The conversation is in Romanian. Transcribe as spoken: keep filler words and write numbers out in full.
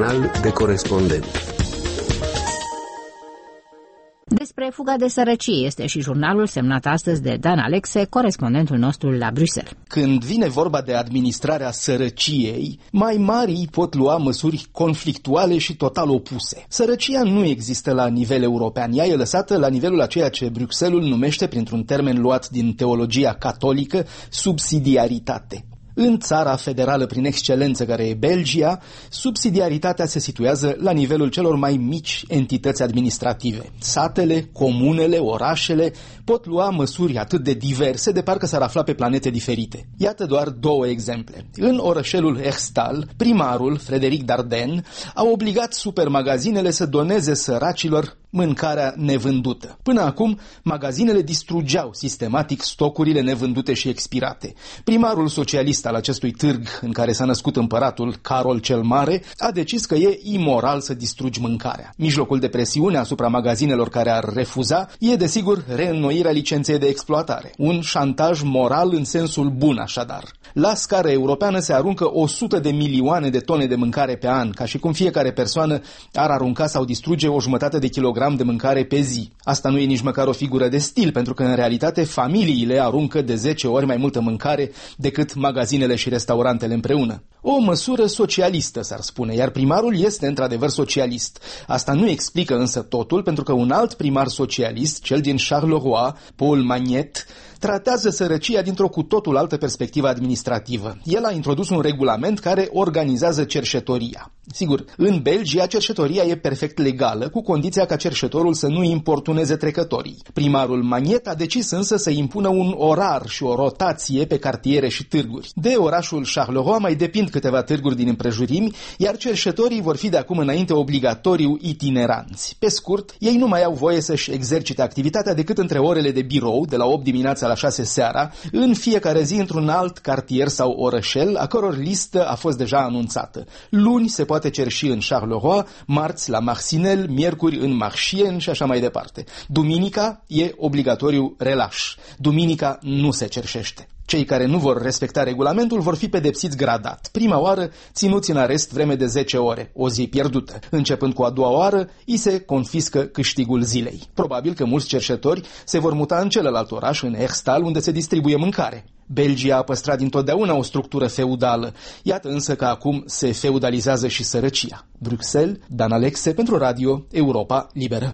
Jurnal de corespondent. Despre fuga de sărăcie este și jurnalul semnat astăzi de Dan Alexe, corespondentul nostru la Bruxelles. Când vine vorba de administrarea sărăciei, mai marii pot lua măsuri conflictuale și total opuse. Sărăcia nu există la nivel european, ea e lăsată la nivelul a ceea ce Bruxelles numește, printr-un termen luat din teologia catolică, subsidiaritate. În țara federală prin excelență care e Belgia, subsidiaritatea se situează la nivelul celor mai mici entități administrative. Satele, comunele, orașele pot lua măsuri atât de diverse de parcă s-ar afla pe planete diferite. Iată doar două exemple. În orășelul Herstal, primarul, Frederic Dardenne, a obligat supermagazinele să doneze săracilor mâncarea nevândută. Până acum, magazinele distrugeau sistematic stocurile nevândute și expirate. Primarul socialist al acestui târg, în care s-a născut împăratul Carol cel Mare, a decis că e imoral să distrugi mâncarea. Mijlocul de presiune asupra magazinelor care ar refuza e, desigur, reînnoirea licenței de exploatare. Un șantaj moral în sensul bun, așadar. La scară europeană se aruncă o sută de milioane de tone de mâncare pe an, ca și cum fiecare persoană ar arunca sau distruge o jumătate de kilogram de mâncare pe zi. Asta nu e nici măcar o figură de stil, pentru că în realitate familiile aruncă de zece ori mai multă mâncare decât magazinele și restaurantele împreună. O măsură socialistă, s-ar spune, iar primarul este într-adevăr socialist. Asta nu explică însă totul, pentru că un alt primar socialist, cel din Charleroi, Paul Magnet, tratează sărăcia dintr-o cu totul altă perspectivă administrativă. El a introdus un regulament care organizează cerșetoria. Sigur, în Belgia cerșetoria e perfect legală, cu condiția ca cerșetorul să nu importuneze trecătorii. Primarul Magnet a decis însă să impună un orar și o rotație pe cartiere și târguri. De orașul Charleroi mai depind câteva târguri din împrejurimi, iar cerșetorii vor fi de acum înainte obligatoriu itineranți. Pe scurt, ei nu mai au voie să-și exercite activitatea decât între orele de birou, de la opt dimineața la șase seara, în fiecare zi într-un alt cartier sau orășel, a căror listă a fost deja anunțată. Luni se poate cerși în Charleroi, marți la Marcinelle, miercuri în Marchienne și așa mai departe. Duminica e obligatoriu relaș. Duminica nu se cerșește. Cei care nu vor respecta regulamentul vor fi pedepsiți gradat. Prima oară, ținuți în arest vreme de zece ore, o zi pierdută. Începând cu a doua oară, îi se confiscă câștigul zilei. Probabil că mulți cerșetori se vor muta în celălalt oraș, în Herstal, unde se distribuie mâncare. Belgia a păstrat dintotdeauna o structură feudală. Iată însă că acum se feudalizează și sărăcia. Bruxelles, Dan Alexe pentru Radio Europa Liberă.